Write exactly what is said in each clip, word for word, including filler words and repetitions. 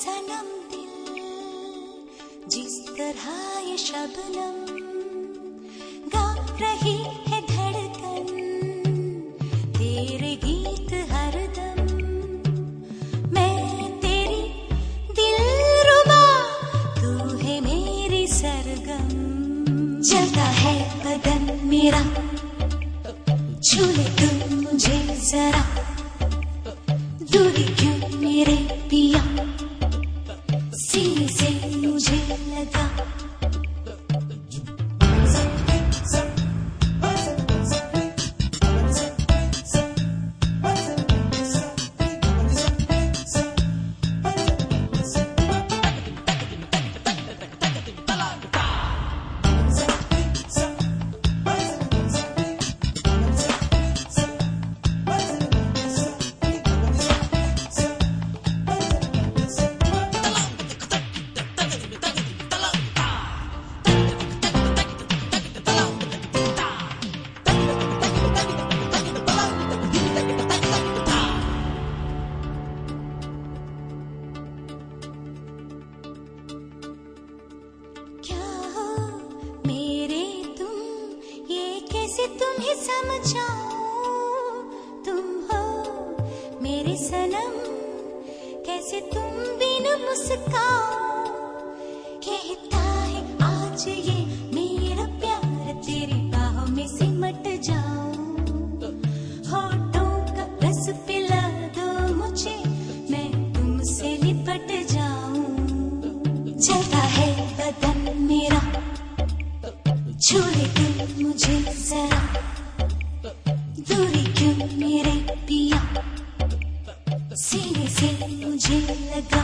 सनम दिल, जिस तरह ये शबनम गा रही है धड़कन, तेरे गीत हरदम। मैं तेरी दिलरुबा, तू है मेरी सरगम। जलता है बदन मेरा, छू ले तुम मुझे जरा, दूरी क्यों मेरे पिया, सीने से मुझे लगा। तुम ही समझाओ, तुम हो मेरे सनम, कैसे तुम बिन मुस्काओ। कहता है आज ये मेरा प्यार, तेरी बाहों में सिमट जाऊं। होठों का रस पिला दो मुझे, मैं तुमसे लिपट जाऊं। जलता है बदन मेरा, छू ले तुम मुझे जरा, दूरी क्यों मेरे पिया, सीने से मुझे लगा।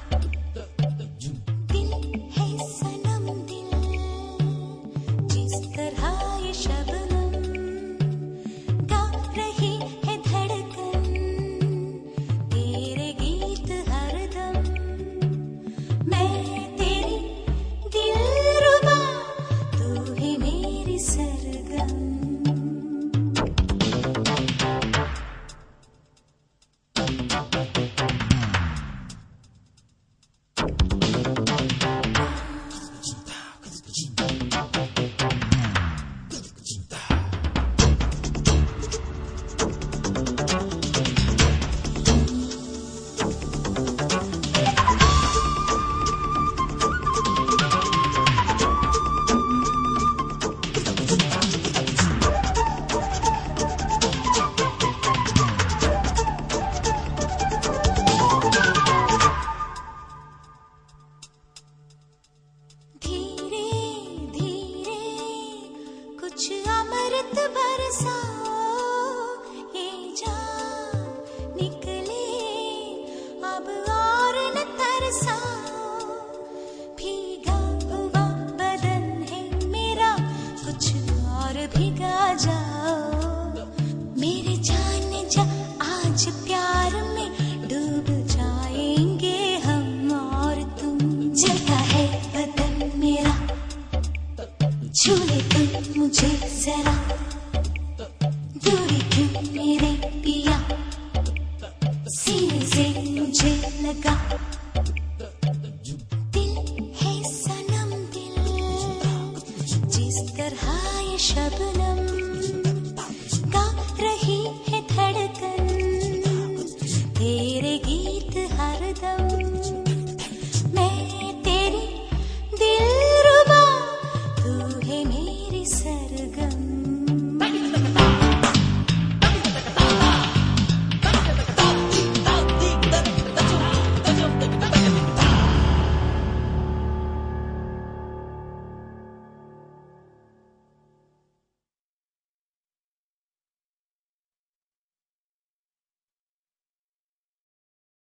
दिल है सनम दिल, जिस तरह ये शबनम गा रही है धड़कन, तेरे गीत हरदम। मैं तेरी दिलरुबा, तू ही मेरी सरगम। अमृत बरसाओ, ये जान निकले अब और न तरसाओ। भीगा हुआ बदन है मेरा, कुछ और भीगा जाओ। मेरे जान जा आज प्यार में डूब जाएंगे हम और तुम। जलता है बदन मेरा, छू ले तुम मुझे जरा, दूरी क्यों मेरे पिया, सीने से मुझे लगा। दिल है सनम दिल, जिस तरह ये शबनम गा रही है धड़कन, तेरे गीत हरदम।